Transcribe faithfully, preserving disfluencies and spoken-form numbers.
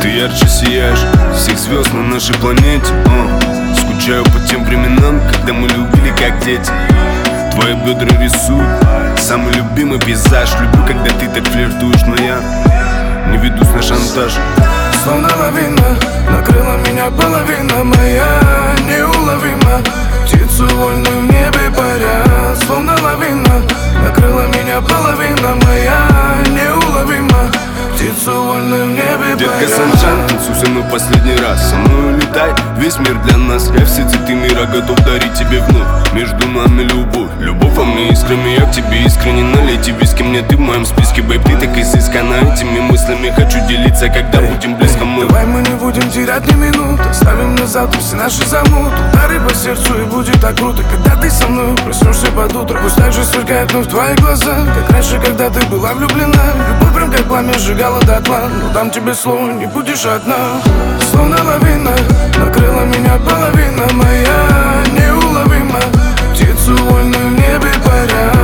Ты ярче сияешь всех звезд на нашей планете. О, скучаю по тем временам, когда мы любили как дети. Твои бедра рисуют самый любимый пейзаж. Люблю, когда ты так флиртуешь, но я не ведусь на шантаж. Словно лавина накрыла меня половина моя неуловима. Птицу вольную в небе паря. Словно лавина накрыла меня половина моя неуловима. Птицу вольную в небе Детка паря. Санджан, танцуй со мной последний раз. Со мной улетай, весь мир для нас. Я все цветы мира готов дарить тебе вновь. Между нами любовь, любовь во мне искрами. Я к тебе искренне, налейте виски. Мне ты в моем списке, бэйб, ты так изысканна. Этими мыслями хочу делиться, когда Эй, будем близко мы. Давай мы не будем терять ни минуты. Оставим на завтра все наши замуты. Удары по сердцу и будет так круто, когда ты со мной проснешься под утро. Пусть так же сверкает вновь твои глаза, как раньше, когда ты была влюблена. Любовь прям как пламя сжигала дотла, но дам тебе слово, не будешь одна. Словно лавина накрыла меня половина моя неуловима. Птицу вольную в небе паря.